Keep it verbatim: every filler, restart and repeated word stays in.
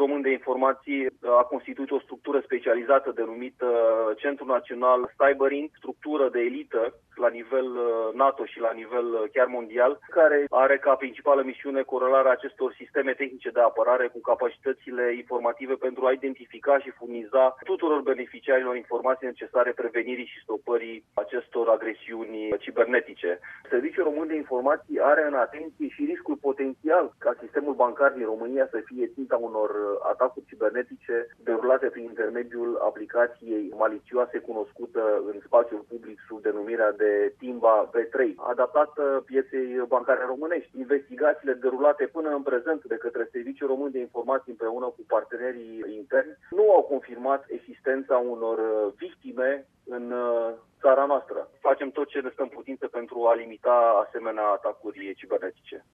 Român de Informații a constituit o structură specializată denumită Centrul Național Cyberint, structură de elită la nivel NATO și la nivel chiar mondial, care are ca principală misiune corelarea acestor sisteme tehnice de apărare cu capacitățile informative pentru a identifica și furniza tuturor beneficiarilor informații necesare prevenirii și stopării acestor agresiuni cibernetice. Serviciul Român de Informații are în atenție și riscul potențial ca sistemul bancar din România să fie ținta unor atacuri cibernetice derulate prin intermediul aplicației malicioase cunoscută în spațiul public sub denumirea de Timba V trei, adaptată pieței bancare românești. Investigațiile derulate până în prezent de către Serviciul Român de Informații împreună cu partenerii interni nu au confirmat existența unor victime în țara noastră. Facem tot ce ne stă în putință pentru a limita asemenea atacuri cibernetice.